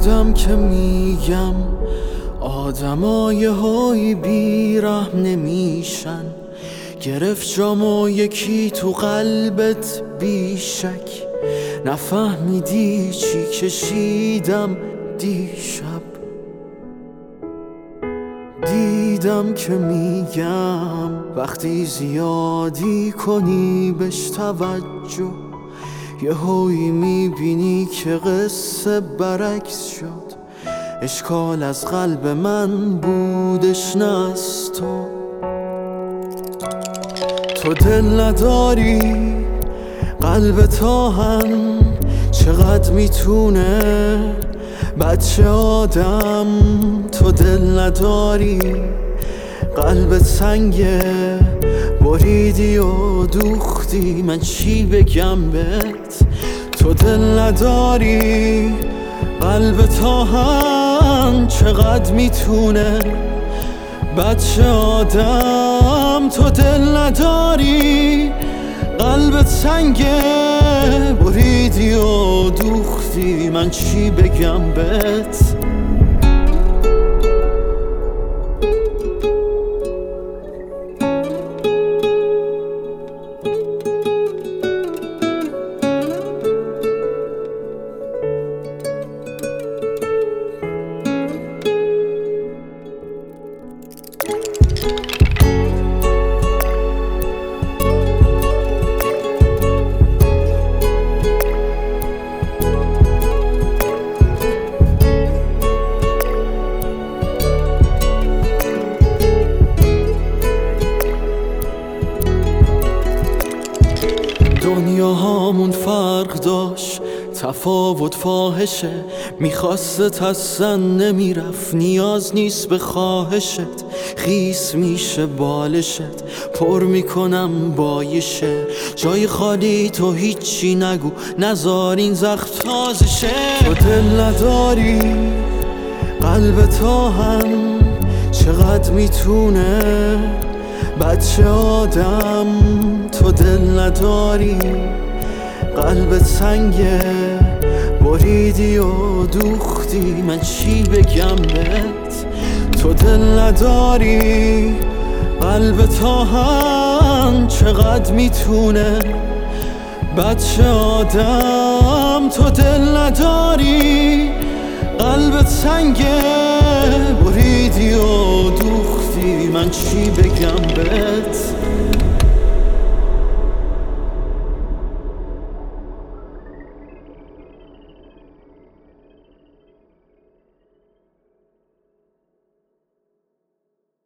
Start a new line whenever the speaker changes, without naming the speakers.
دیدم که میگم آدمای های بیرحم نمیشن، گرفت جامو یکی تو قلبت بیشک، نفهمیدی چی کشیدم دیشب. دیدم که میگم وقتی زیادی کنی بهش توجه، یه هایی میبینی که قصه برعکس شد، اشکال از قلب من بودش نه از تو. تو دل نداری قلب تاهن چقدر میتونه بچه آدم، تو دل نداری قلبت سنگه بریدی و دوختی، من چی بگم بهت؟ تو دل نداری قلب تاهن چقدر میتونه بچه آدم، تو دل نداری قلبت سنگه بریدی و دوختی، من چی بگم بهت؟ دنیا هامون فرق داشت، تفاوت فاحشه، میخواستت اصلا نمیرفت، نیاز نیست به خواهشت، خیس میشه بالشت، پر میکنم بایشه، جای خالی تو هیچی نگو، نزار این زخم تازه شه. تو دل نداری قلب تاهن چقدر میتونه بچه آدم، تو دل نداری قلبت سنگه بریدی و دوختی، من چی بگم بهت؟ تو دل نداری قلب تاهن چقدر میتونه بچه آدم، تو دل نداری قلبت سنگه بریدی و دوختی، من چی بگم بهت؟